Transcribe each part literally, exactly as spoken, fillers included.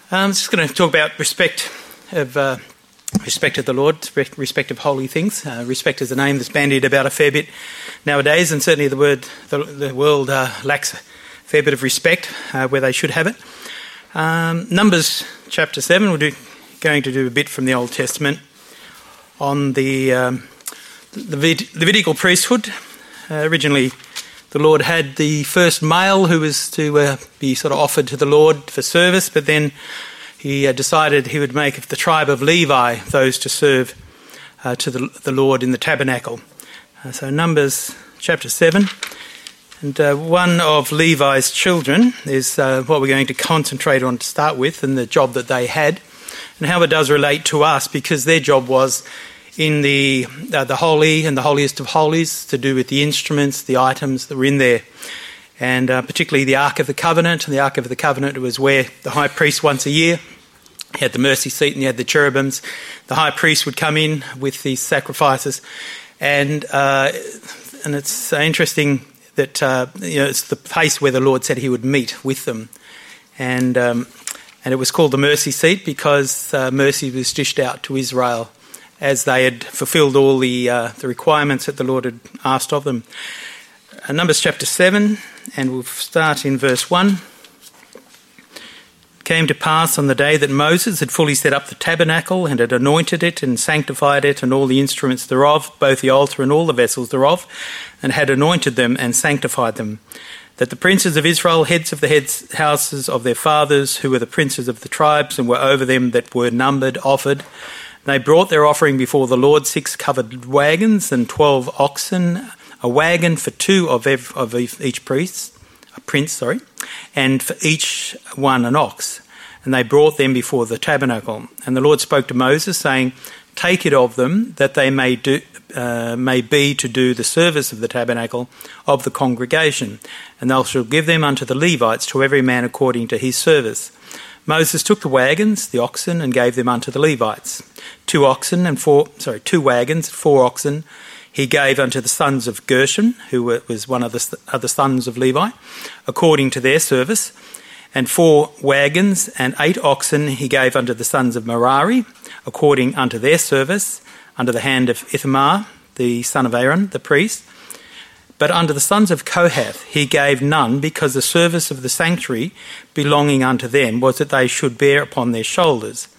I'm just going to talk about respect of uh, respect of the Lord, respect of holy things. Uh, respect is a name that's bandied about a fair bit nowadays, and certainly the word the, the world uh, lacks a fair bit of respect uh, where they should have it. Um, Numbers chapter seven, we're do, going to do a bit from the Old Testament on the um, the Levitical priesthood. Uh, originally, the Lord had the first male who was to uh, be sort of offered to the Lord for service, but then he uh, decided he would make of the tribe of Levi those to serve uh, to the, the Lord in the tabernacle. Uh, so Numbers chapter seven, and uh, one of Levi's children is uh, what we're going to concentrate on to start with, and the job that they had, and how it does relate to us, because their job was in the uh, the holy and the holiest of holies, to do with the instruments, the items that were in there, and uh, particularly the Ark of the Covenant. And the Ark of the Covenant was where the high priest once a year, he had the mercy seat and he had the cherubims. The high priest would come in with these sacrifices, and uh, and it's interesting that uh, you know it's the place where the Lord said he would meet with them, and um, and it was called the mercy seat because uh, mercy was dished out to Israel as they had fulfilled all the uh, the requirements that the Lord had asked of them. Uh, Numbers chapter seven, and we'll start in verse one. It came to pass on the day that Moses had fully set up the tabernacle and had anointed it and sanctified it and all the instruments thereof, both the altar and all the vessels thereof, and had anointed them and sanctified them, that the princes of Israel, heads of the heads houses of their fathers, who were the princes of the tribes and were over them that were numbered, offered. They brought their offering before the Lord, six covered wagons and twelve oxen, a wagon for two of, ev- of each priest, a prince, sorry, and for each one an ox. And they brought them before the tabernacle. And the Lord spoke to Moses, saying, "Take it of them, that they may do uh, may be to do the service of the tabernacle of the congregation, and thou shalt give them unto the Levites, to every man according to his service." Moses took the wagons, the oxen, and gave them unto the Levites. Two oxen and four, sorry, two wagons, four oxen, he gave unto the sons of Gershon, who was one of the other sons of Levi, according to their service. And four wagons and eight oxen he gave unto the sons of Merari, according unto their service, under the hand of Ithamar, the son of Aaron, the priest. But unto the sons of Kohath he gave none, because the service of the sanctuary belonging unto them was that they should bear upon their shoulders.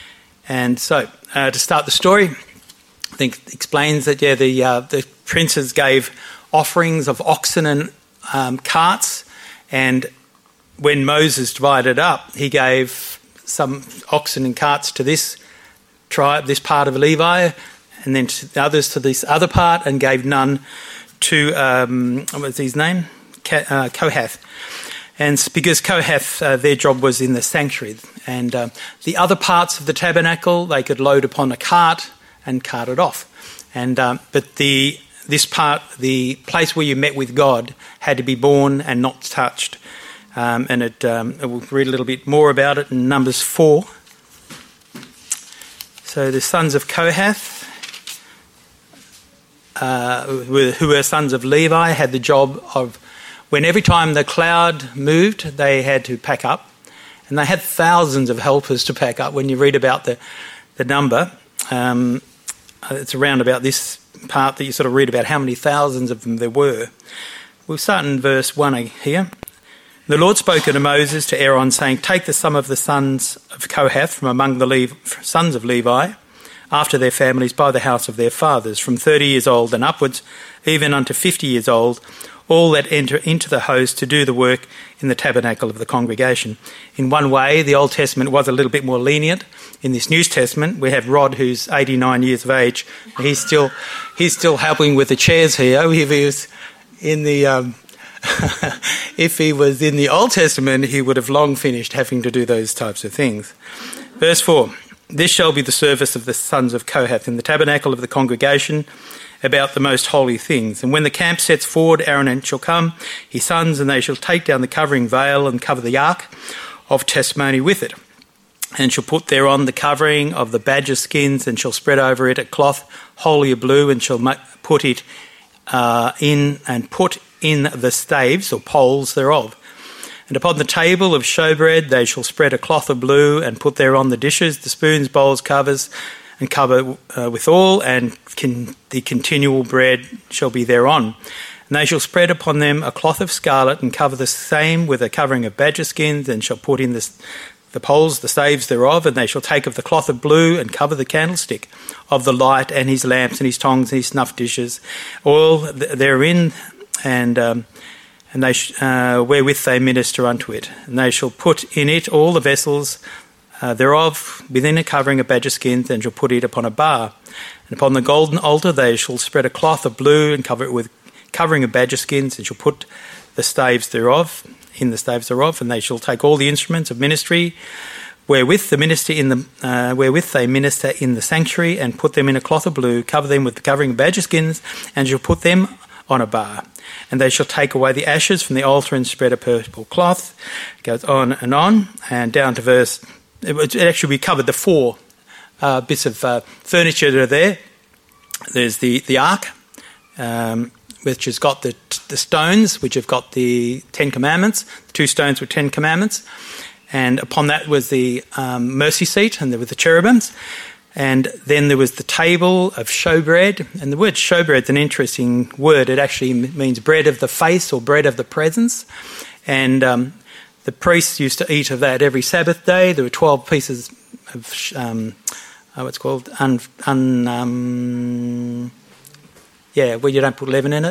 And so, uh, to start the story, I think it explains that, yeah, the uh, the princes gave offerings of oxen and um, carts, and when Moses divided up, he gave some oxen and carts to this tribe, this part of Levi, and then to the others to this other part, and gave none to, um, what was his name? Uh, Kohath. And because Kohath, uh, their job was in the sanctuary. And uh, the other parts of the tabernacle, they could load upon a cart and cart it off. And um, But the this part, the place where you met with God, had to be borne and not touched. Um, and it, um, we'll read a little bit more about it in Numbers four. So the sons of Kohath, Uh, who were sons of Levi, had the job of, when every time the cloud moved, they had to pack up. And they had thousands of helpers to pack up. When you read about the, the number, um, it's around about this part that you sort of read about how many thousands of them there were. We'll start in verse one here. The Lord spoke unto Moses to Aaron, saying, "Take the sum of the sons of Kohath from among the Le- sons of Levi, after their families, by the house of their fathers, from thirty years old and upwards, even unto fifty years old, all that enter into the host to do the work in the tabernacle of the congregation." In one way, the Old Testament was a little bit more lenient. In this New Testament, we have Rod, who's eighty-nine years of age. He's still he's still helping with the chairs here. If he was in the um, if he was in the Old Testament, he would have long finished having to do those types of things. Verse four. "This shall be the service of the sons of Kohath in the tabernacle of the congregation about the most holy things. And when the camp sets forward, Aaron shall come, his sons, and they shall take down the covering veil and cover the ark of testimony with it, and shall put thereon the covering of the badger skins, and shall spread over it a cloth wholly of blue, and shall put it uh, in and put in the staves or poles thereof. And upon the table of showbread they shall spread a cloth of blue, and put thereon the dishes, the spoons, bowls, covers, and cover uh, withal, and can, the continual bread shall be thereon. And they shall spread upon them a cloth of scarlet, and cover the same with a covering of badger skins, and shall put in the, the poles, the staves thereof, and they shall take of the cloth of blue, and cover the candlestick of the light, and his lamps, and his tongs, and his snuff dishes, oil therein, and um, and they sh- uh, wherewith they minister unto it. And they shall put in it all the vessels Uh, thereof within a covering of badger skins, and shall put it upon a bar. And upon the golden altar they shall spread a cloth of blue, and cover it with covering of badger skins, and shall put the staves thereof in the staves thereof. And they shall take all the instruments of ministry wherewith the minister in the uh, wherewith they minister in the sanctuary, and put them in a cloth of blue, cover them with the covering of badger skins, and shall put them on a bar. And they shall take away the ashes from the altar, and spread a purple cloth. It goes on and on, and down to verse. It actually, we covered the four uh, bits of uh, furniture that are there. There's the, the ark, um, which has got the, the stones, which have got the Ten Commandments, the two stones with Ten Commandments. And upon that was the um, mercy seat, and there were the cherubims. And then there was the table of showbread. And the word showbread is an interesting word. It actually means bread of the face, or bread of the presence. And Um, The priests used to eat of that every Sabbath day. There were twelve pieces of, um, oh, what's it called? Un, un, um, yeah, where you don't put leaven in it.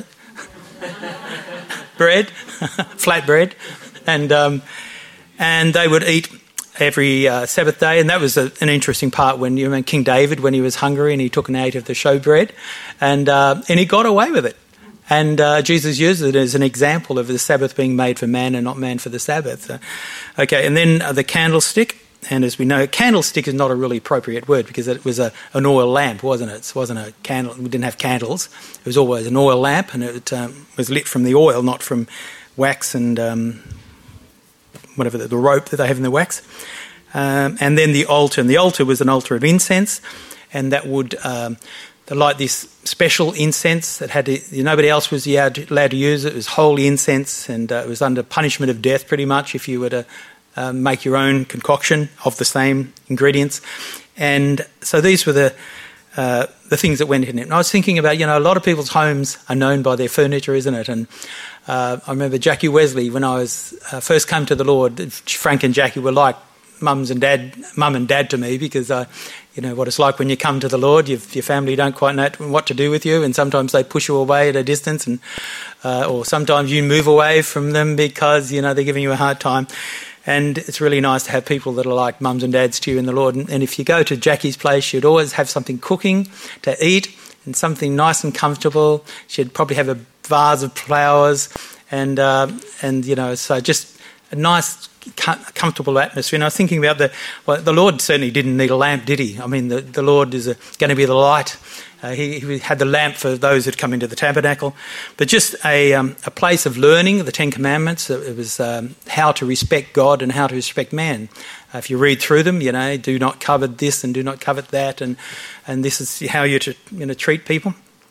Bread, flat bread. And um, and they would eat every uh, Sabbath day. And that was a, an interesting part when, you know, King David, when he was hungry and he took and ate of the showbread. And, uh, and he got away with it. And uh, Jesus used it as an example of the Sabbath being made for man and not man for the Sabbath. Uh, okay, and then uh, the candlestick. And as we know, candlestick is not a really appropriate word, because it was a, an oil lamp, wasn't it? It wasn't a candle. We didn't have candles. It was always an oil lamp, and it um, was lit from the oil, not from wax and um, whatever, the, the rope that they have in the wax. Um, and then the altar. And the altar was an altar of incense, and that would... Um, They light this special incense that had to, nobody else was allowed to, allowed to use it. It was holy incense, and uh, it was under punishment of death pretty much if you were to uh, make your own concoction of the same ingredients. And so these were the uh, the things that went in it. And I was thinking about, you know, a lot of people's homes are known by their furniture, isn't it? And uh, I remember Jackie Wesley, when I was uh, first came to the Lord, Frank and Jackie were like mums and dad, mum and dad to me, because I, you know what it's like when you come to the Lord. You've, your family don't quite know what to do with you, and sometimes they push you away at a distance, and uh, or sometimes you move away from them because, you know, they're giving you a hard time. And it's really nice to have people that are like mums and dads to you in the Lord. And, and if you go to Jackie's place, she'd always have something cooking to eat, and something nice and comfortable. She'd probably have a vase of flowers, and uh, and you know, so just a nice, comfortable atmosphere. And I was thinking about the well, the Lord certainly didn't need a lamp, did he? I mean, the, the Lord is a, going to be the light. Uh, he, he had the lamp for those that come into the tabernacle. But just a um, a place of learning the Ten Commandments. It was um, how to respect God and how to respect man. Uh, if you read through them, you know, do not covet this and do not covet that, and and this is how you're to, you know, treat people.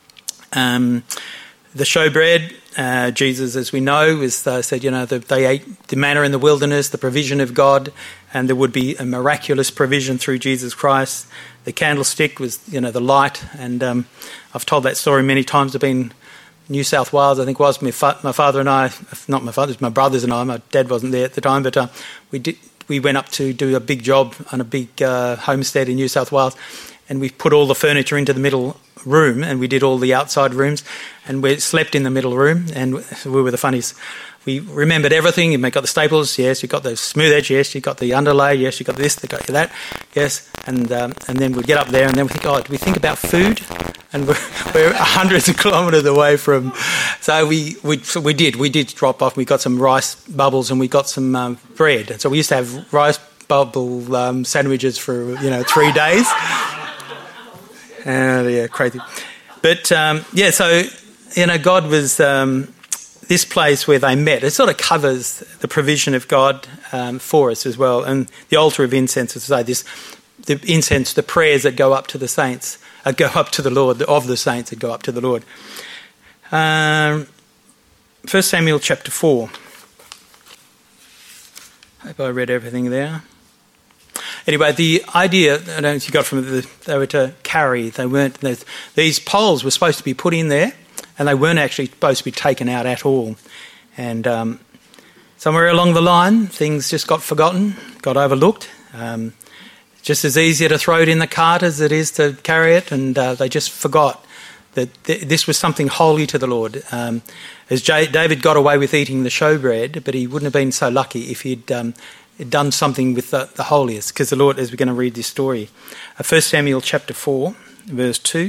Um, the showbread. Uh, Jesus, as we know, is uh, said, you know, the, they ate the manna in the wilderness, the provision of God, and there would be a miraculous provision through Jesus Christ. The candlestick was, you know, the light, and um, I've told that story many times. I've been in New South Wales, I think it was, my, fa- my father and I, not my father, my brothers and I, my dad wasn't there at the time, but uh, we did. We went up to do a big job on a big uh, homestead in New South Wales, and we put all the furniture into the middle room, and we did all the outside rooms, and we slept in the middle room, and we were the funnies. We remembered everything. You got the staples, yes. You got the smooth edge, yes. You got the underlay, yes. You got this, you got that, yes. And um, and then we'd get up there, and then we think, oh, do we think about food? And we're, we're hundreds of kilometres away from. So we we so we did we did drop off. We got some rice bubbles, and we got some um, bread. And so we used to have rice bubble um, sandwiches for, you know, three days. Uh, yeah, crazy. But, um, yeah, so, you know, God was um, this place where they met. It sort of covers the provision of God um, for us as well. And the altar of incense, as I say, this, the incense, the prayers that go up to the saints, uh, go up to the Lord, of the saints that go up to the Lord. Um, First Samuel chapter four. Have I read everything there? Anyway, the idea, I don't know if you got from the, they were to carry, they weren't, these poles were supposed to be put in there and they weren't actually supposed to be taken out at all. And um, somewhere along the line, things just got forgotten, got overlooked. Um, just as easier to throw it in the cart as it is to carry it, and uh, they just forgot that th- this was something holy to the Lord. Um, as J- David got away with eating the showbread, but he wouldn't have been so lucky if he'd um, done something with the, the holiest, because the Lord, as we're going to read this story, uh, First Samuel chapter four, verse two.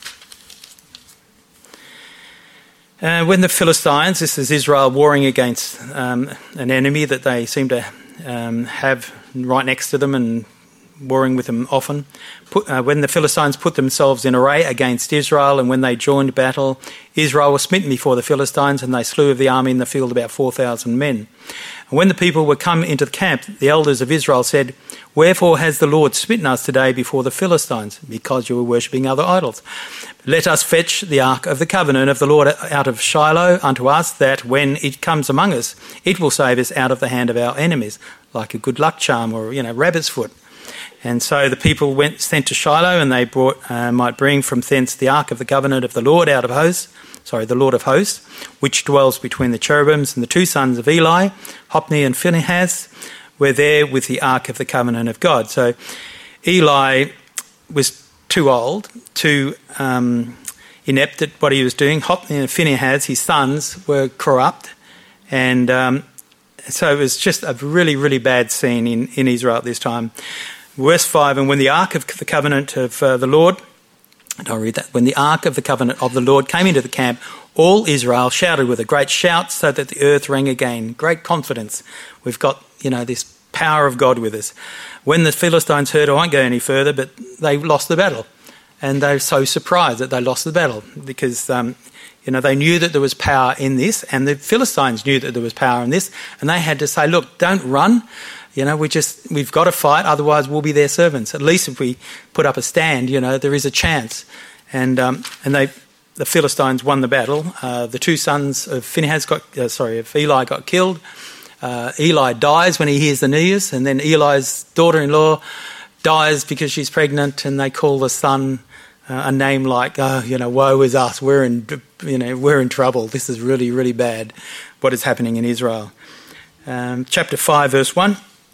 Uh, when the Philistines, this is Israel warring against um, an enemy that they seem to um, have right next to them and warring with them often. Put, uh, when the Philistines put themselves in array against Israel, and when they joined battle, Israel was smitten before the Philistines, and they slew of the army in the field about four thousand men. And when the people were come into the camp, the elders of Israel said, "Wherefore has the Lord smitten us today before the Philistines? Because you were worshipping other idols. Let us fetch the ark of the covenant of the Lord out of Shiloh unto us, that when it comes among us, it will save us out of the hand of our enemies," like a good luck charm or, you know, rabbit's foot. And so the people went sent to Shiloh, and they brought uh, might bring from thence the ark of the covenant of the Lord out of hosts, sorry, the Lord of hosts, which dwells between the cherubims. And the two sons of Eli, Hophni and Phinehas, were there with the ark of the covenant of God. So Eli was too old, too um, inept at what he was doing. Hophni and Phinehas, his sons, were corrupt, and um, so it was just a really, really bad scene in, in Israel at this time. Verse five, and when the ark of the covenant of uh, the Lord, and I'll read that, when the ark of the covenant of the Lord came into the camp, all Israel shouted with a great shout, so that the earth rang again. Great confidence. We've got, you know, this power of God with us. When the Philistines heard, I won't go any further, but they lost the battle. And they were so surprised that they lost the battle, because, um, you know, they knew that there was power in this, and the Philistines knew that there was power in this, and they had to say, look, don't run. You know, we just, we've got to fight, otherwise we'll be their servants. At least if we put up a stand, you know, there is a chance. And um, and they, the Philistines won the battle. Uh, the two sons of Phinehas got, uh, sorry, of Eli got killed. Uh, Eli dies when he hears the news, and then Eli's daughter-in-law dies because she's pregnant, and they call the son uh, a name like, oh, you know, woe is us. We're in, you know, we're in trouble. This is really, really bad. What is happening in Israel? Um, chapter five, verse one.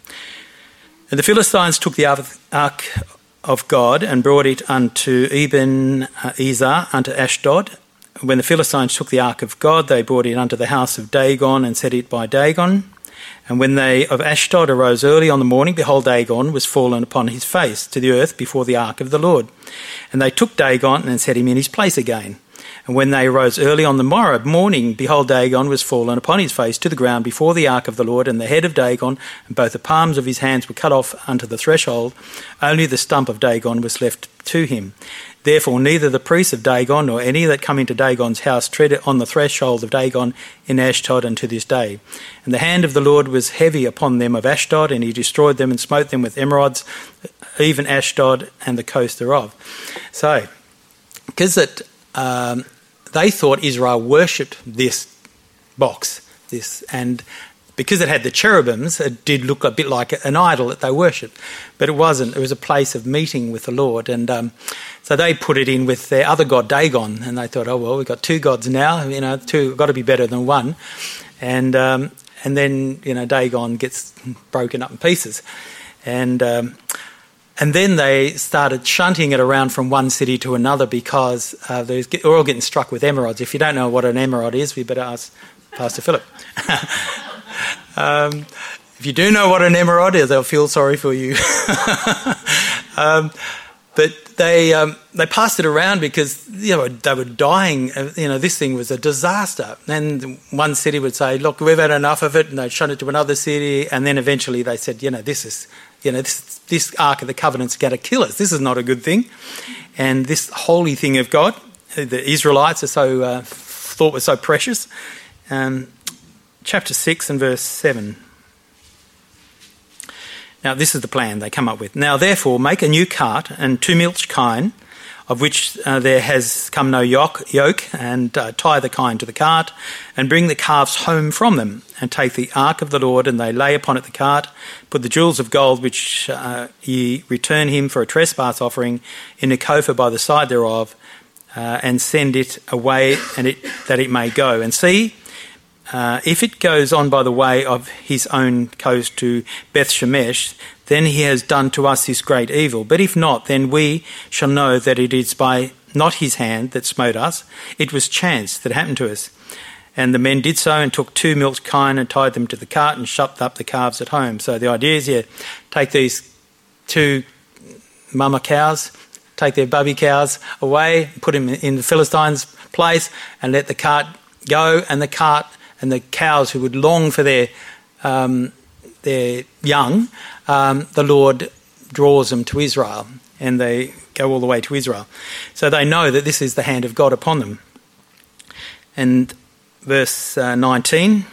And the Philistines took the ark of God and brought it unto Eben Ezer, unto Ashdod. When the Philistines took the ark of God, they brought it unto the house of Dagon and set it by Dagon. And when they of Ashdod arose early on the morning, behold, Dagon was fallen upon his face to the earth before the ark of the Lord. And they took Dagon and set him in his place again. And when they arose early on the morrow morning, behold, Dagon was fallen upon his face to the ground before the ark of the Lord, and the head of Dagon and both the palms of his hands were cut off unto the threshold. Only the stump of Dagon was left to him. Therefore neither the priests of Dagon nor any that come into Dagon's house tread on the threshold of Dagon in Ashdod unto this day. And the hand of the Lord was heavy upon them of Ashdod, and he destroyed them and smote them with emerods, even Ashdod and the coast thereof. So, because it... Um, They thought Israel worshipped this box, this, and because it had the cherubims, it did look a bit like an idol that they worshipped, but it wasn't. It was a place of meeting with the Lord, and um, so they put it in with their other god Dagon, and they thought, oh well, we've got two gods now, you know, two got to be better than one, and um, and then you know Dagon gets broken up in pieces, and. Um, And then they started shunting it around from one city to another, because uh, they're all getting struck with emerods. If you don't know what an emerod is, we better ask Pastor Philip. um, if you do know what an emerod is, they'll feel sorry for you. um, but they um, they passed it around because you know they were dying. You know, this thing was a disaster. And one city would say, "Look, we've had enough of it," and they'd shunt it to another city. And then eventually they said, "You know, this is." You know, this, this Ark of the Covenant's going to kill us. This is not a good thing. And this holy thing of God, the Israelites are so uh, thought was so precious. Um, chapter six and verse seven. Now, this is the plan they come up with. Now, therefore, make a new cart and two milch kine of which uh, there has come no yoke, yoke and uh, tie the kine to the cart, and bring the calves home from them, and take the ark of the Lord, and they lay upon it the cart, put the jewels of gold which uh, ye return him for a trespass offering in a coffer by the side thereof, uh, and send it away, and it, that it may go. And see, Uh, if it goes on by the way of his own coast to Beth Shemesh, then he has done to us this great evil. But if not, then we shall know that it is by not his hand that smote us. It was chance that happened to us. And the men did so, and took two milch kine and tied them to the cart and shut up the calves at home. So the idea is, yeah, take these two mama cows, take their bubby cows away, put them in the Philistines' place, and let the cart go, and the cart and the cows who would long for their um, their young, um, the Lord draws them to Israel, and they go all the way to Israel. So they know that this is the hand of God upon them. And verse uh, nineteen,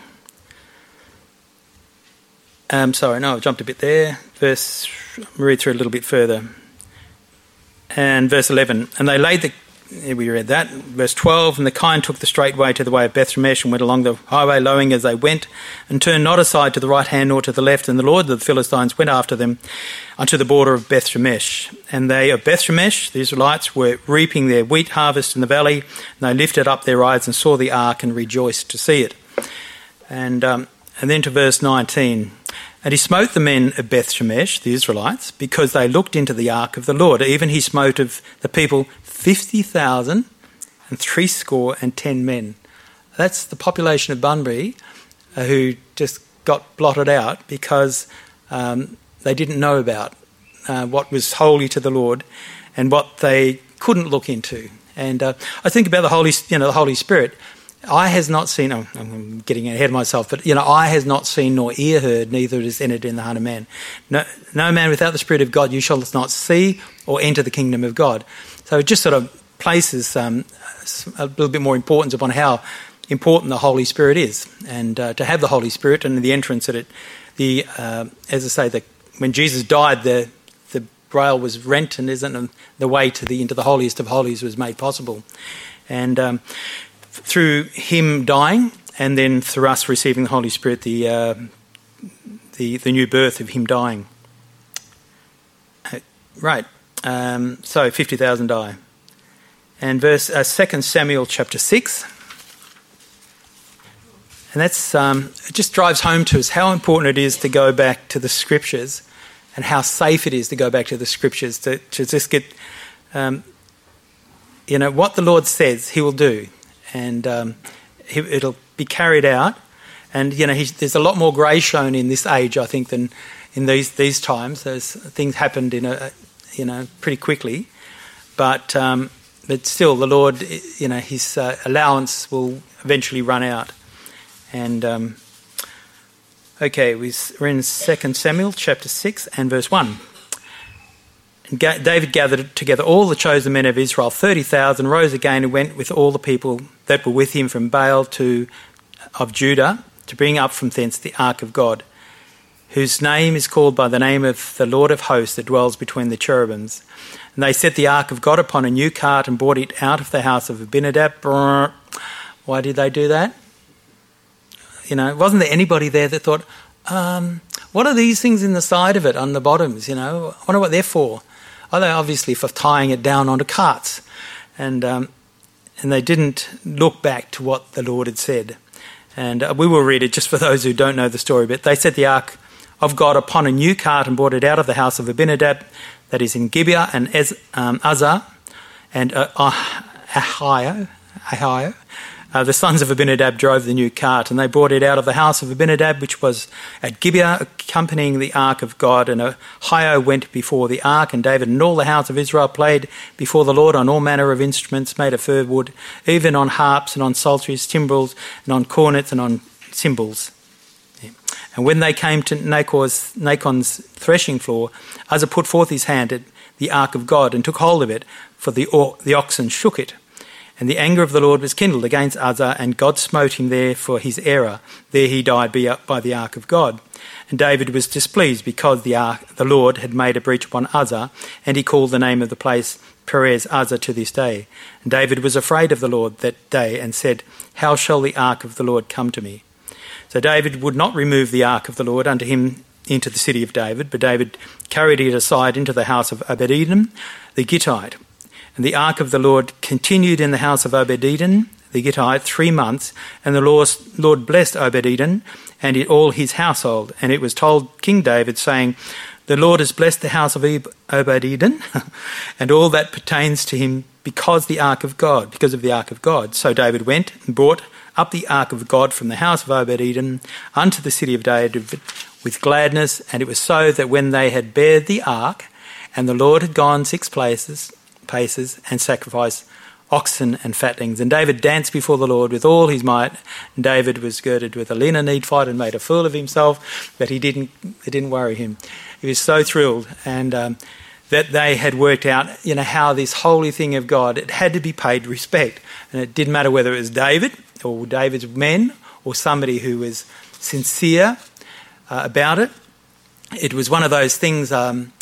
um, sorry, no, I've jumped a bit there. Verse, I'll read through a little bit further. And verse eleven, and they laid the, we read that, verse twelve, and the kine took the straight way to the way of Beth Shemesh, and went along the highway lowing as they went, and turned not aside to the right hand nor to the left. And the Lord of the Philistines went after them unto the border of Beth Shemesh. And they of Beth Shemesh, the Israelites, were reaping their wheat harvest in the valley, and they lifted up their eyes and saw the ark and rejoiced to see it. And um, and then to verse nineteen. And he smote the men of Beth Shemesh, the Israelites, because they looked into the ark of the Lord. Even he smote of the people fifty thousand and threescore and ten men. That's the population of Bunbury uh, who just got blotted out because um, they didn't know about uh, what was holy to the Lord and what they couldn't look into. And uh, I think about the Holy, you know, the Holy Spirit. Eye has not seen, oh, I'm getting ahead of myself, but, you know, eye has not seen nor ear heard, neither is entered in the heart of man. No, no man without the Spirit of God, you shall not see or enter the kingdom of God. So it just sort of places um, a little bit more importance upon how important the Holy Spirit is. And uh, to have the Holy Spirit and the entrance at it, the, uh, as I say, the, when Jesus died, the the braille was rent, and isn't and the way to the into the holiest of holies was made possible. And um, through him dying, and then through us receiving the Holy Spirit, the uh, the, the new birth of him dying. Uh, right. Um, so fifty thousand die. And verse uh, Second Samuel chapter six. And that's um, it just drives home to us how important it is to go back to the Scriptures, and how safe it is to go back to the Scriptures to, to just get, um, you know, what the Lord says he will do. And um, it'll be carried out. And, you know, he's, there's a lot more grace shown in this age, I think, than in these these times. Those things happened, in a, you know, pretty quickly. But um, but still, the Lord, you know, his uh, allowance will eventually run out. And, um, okay, we're in Second Samuel chapter six and verse one. David gathered together all the chosen men of Israel, thirty thousand, rose again and went with all the people that were with him from Baal to of Judah to bring up from thence the ark of God, whose name is called by the name of the Lord of hosts that dwells between the cherubims. And they set the ark of God upon a new cart and brought it out of the house of Abinadab. Why did they do that? You know, wasn't there anybody there that thought, um, what are these things in the side of it on the bottoms, you know? I wonder what they're for. Oh, they obviously for tying it down onto carts. And um, and they didn't look back to what the Lord had said. And uh, we will read it just for those who don't know the story. But they set the ark of God upon a new cart and brought it out of the house of Abinadab, that is in Gibeah, and Ez, um, Uzzah, and uh, Ahio, Ahio. Uh, the sons of Abinadab drove the new cart, and they brought it out of the house of Abinadab, which was at Gibeah, accompanying the ark of God. And Ahio went before the ark, and David and all the house of Israel played before the Lord on all manner of instruments made of fir wood, even on harps and on psalteries, timbrels, and on cornets and on cymbals. Yeah. And when they came to Nachor's, Nachon's threshing floor, Uzzah put forth his hand at the ark of God and took hold of it, for the, the oxen shook it. And the anger of the Lord was kindled against Uzzah, and God smote him there for his error. There he died by the ark of God. And David was displeased because the ark, the Lord had made a breach upon Uzzah, and he called the name of the place Perez Uzzah to this day. And David was afraid of the Lord that day and said, how shall the ark of the Lord come to me? So David would not remove the ark of the Lord unto him into the city of David, but David carried it aside into the house of Obed-Edom the Gittite. And the ark of the Lord continued in the house of Obed-Edom the Gittite three months, and the Lord blessed Obed-Edom and all his household. And it was told King David, saying, the Lord has blessed the house of Obed-Edom and all that pertains to him because the ark of God, because of the ark of God. So David went and brought up the ark of God from the house of Obed-Edom unto the city of David with gladness. And it was so that when they had bared the ark, and the Lord had gone six places, paces, and sacrificed oxen and fatlings, and David danced before the Lord with all his might. And David was girded with a linen ephod and made a fool of himself, but he didn't. It didn't worry him. He was so thrilled, and um, that they had worked out, you know, how this holy thing of God, it had to be paid respect, and it didn't matter whether it was David or David's men or somebody who was sincere uh, about it. It was one of those things. Um,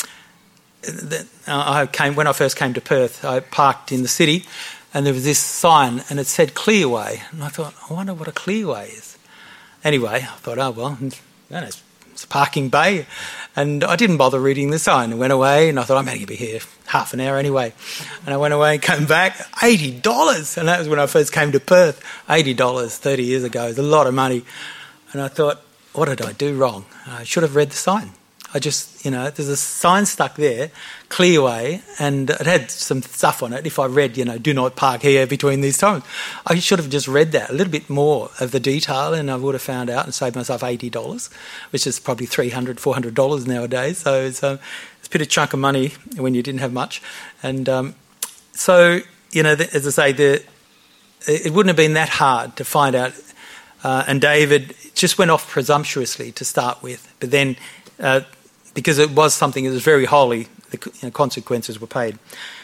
that I came when I first came to Perth. I parked in the city, and there was this sign, and it said Clearway, and I thought, I wonder what a Clearway is. Anyway, I thought, oh well, it's a parking bay, and I didn't bother reading the sign. I went away, and I thought, I'm only going to be here half an hour anyway. And I went away and came back, eighty dollars, and that was when I first came to Perth. eighty dollars thirty years ago is a lot of money, and I thought, what did I do wrong? I should have read the sign. I just, you know, there's a sign stuck there, Clearway, and it had some stuff on it. If I read, you know, do not park here between these times, I should have just read that, a little bit more of the detail, and I would have found out and saved myself eighty dollars, which is probably three hundred dollars, four hundred dollars nowadays. So it's, um, it's a bit of chunk of money when you didn't have much. And um, so, you know, as I say, the, it wouldn't have been that hard to find out. Uh, and David just went off presumptuously to start with, but then... Uh, because it was something that was very holy, the you know, consequences were paid.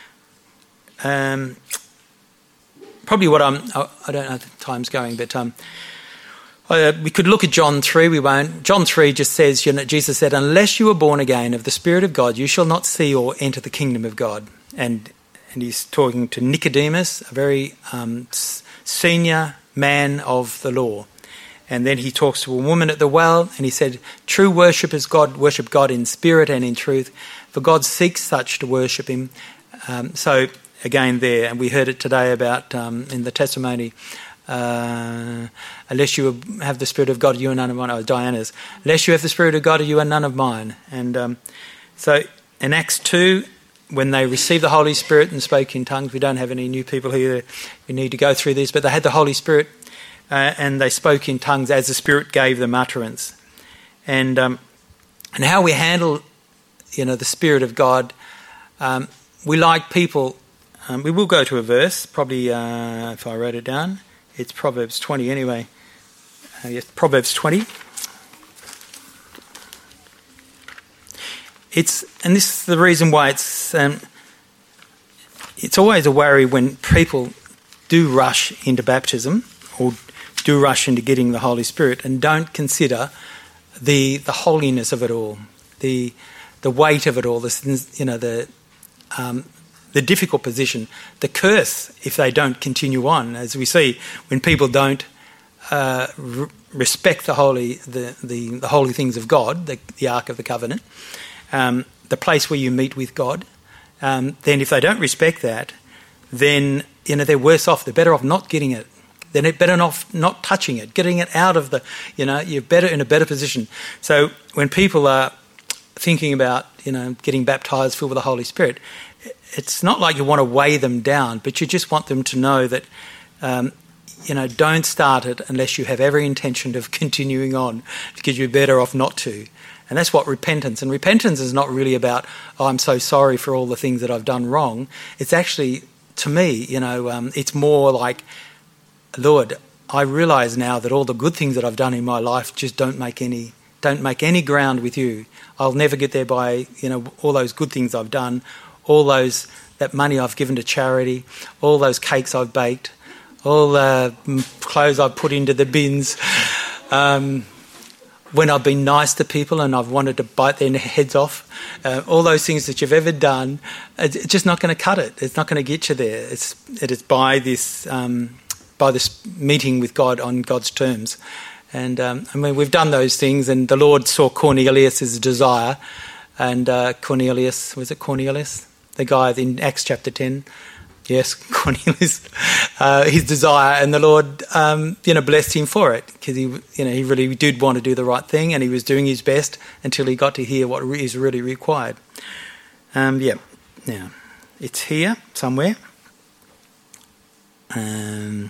Um, probably what I'm... I, I don't know if the time's going, but um, uh, we could look at John three, we won't. John three just says, you know, Jesus said, unless you are born again of the Spirit of God, you shall not see or enter the kingdom of God. And and he's talking to Nicodemus, a very um, senior man of the law. And then he talks to a woman at the well, and he said, true worshippers God worship God in spirit and in truth, for God seeks such to worship him. Um, so again there, and we heard it today about um, in the testimony, uh, unless you have the Spirit of God, you are none of mine. Oh, Diana's. Unless you have the Spirit of God, you are none of mine. And um, so in Acts two, when they received the Holy Spirit and spoke in tongues, we don't have any new people here who need to go through this, but they had the Holy Spirit. Uh, and they spoke in tongues as the Spirit gave them utterance. And um, and how we handle, you know, the Spirit of God, um, we like people, um, we will go to a verse, probably uh, if I wrote it down, it's Proverbs twenty anyway. Uh, yes, Proverbs twenty. It's and this is the reason why it's um, it's always a worry when people do rush into baptism or do rush into getting the Holy Spirit and don't consider the the holiness of it all, the the weight of it all, the you know the um, the difficult position, the curse if they don't continue on, as we see when people don't uh, r- respect the holy the, the the holy things of God, the, the Ark of the Covenant, um, the place where you meet with God. Um, then if they don't respect that, then you know they're worse off. They're better off not getting it. Then it better not not touching it, getting it out of the, you know, you're better in a better position. So when people are thinking about, you know, getting baptised, filled with the Holy Spirit, it's not like you want to weigh them down, but you just want them to know that, um, you know, don't start it unless you have every intention of continuing on, because you're better off not to. And that's what repentance, and repentance is not really about, oh, I'm so sorry for all the things that I've done wrong. It's actually, to me, you know, um, it's more like, Lord, I realise now that all the good things that I've done in my life just don't make any don't make any ground with you. I'll never get there by, you know, all those good things I've done all those that money I've given to charity, all those cakes I've baked, all the clothes I've put into the bins, um, when I've been nice to people and I've wanted to bite their heads off, uh, all those things that you've ever done, it's just not going to cut it. It's not going to get you there. It's it is by this um, by this meeting with God on God's terms. And um, I mean, we've done those things, and the Lord saw Cornelius' desire, and uh, Cornelius, was it Cornelius? The guy in Acts chapter ten. Yes, Cornelius, uh, his desire, and the Lord, um, you know, blessed him for it, because he, you know, he really did want to do the right thing, and he was doing his best until he got to hear what is really required. Um, yeah, now it's here somewhere. Um,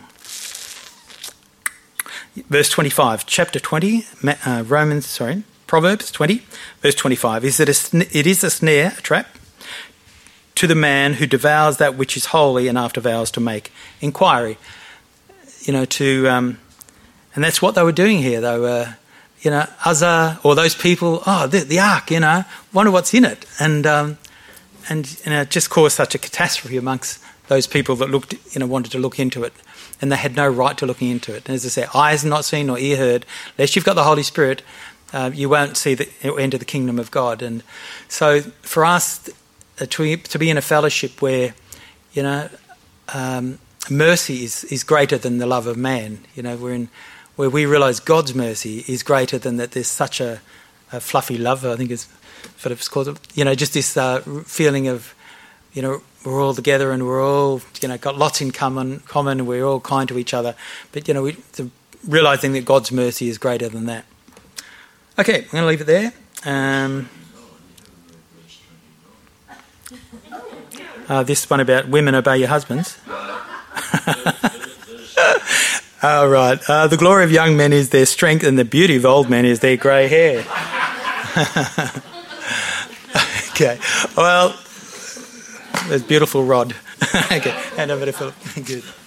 verse twenty-five, chapter twenty, uh, Romans, sorry, Proverbs twenty, verse twenty-five. Is it a sn- it is a snare, a trap, to the man who devours that which is holy and after vows to make inquiry. You know, to, um, and that's what they were doing here. They were, you know, Uzzah, or those people, oh, the, the ark, you know, wonder what's in it. And, um, and, you know, it just caused such a catastrophe amongst those people that looked, you know, wanted to look into it. And they had no right to looking into it. And as I say, eyes not seen nor ear heard, unless you've got the Holy Spirit, uh, you won't see the enter the kingdom of God. And so for us, To, to be in a fellowship where, you know, um, mercy is, is greater than the love of man. You know, we're in where we realise God's mercy is greater than that. There's such a, a fluffy love, I think, as Philip's called it. You know, just this uh, feeling of, you know, we're all together and we're all, you know, got lots in common. Common, and we're all kind to each other. But you know, we, realising that God's mercy is greater than that. Okay, I'm going to leave it there. Um, Uh, this one about women obey your husbands. All right. Uh, the glory of young men is their strength, and the beauty of old men is their grey hair. Okay. Well, there's beautiful Rod. Okay. Hand over to Philip. Good.